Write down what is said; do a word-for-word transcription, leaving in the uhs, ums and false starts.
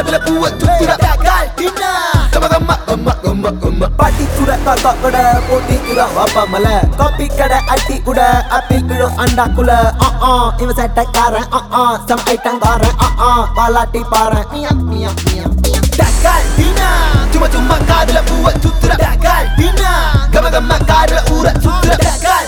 காதுல பூவ சுத்துற கால்டினா கமகம்மா அம்மா அம்மா அம்மா பாட்டி சுட காக்கா கூட போட்டி கூட வாப்பா மல காப்பி கடை அட்டி கூட ஆப்பிள் கிலோ அண்டா குல ஆ ஆ இவன் சட்டக்காரன் ஆ ஆ சம் ஐட்டங்காரன் ஆ ஆ பாலாட்டி பாறேன் மியா மியா மியா கால்டினா சும்மா சும்மா காதுல பூவ சுத்துற கால்டினா கமகம்மா காதுல ஊற சுத்துற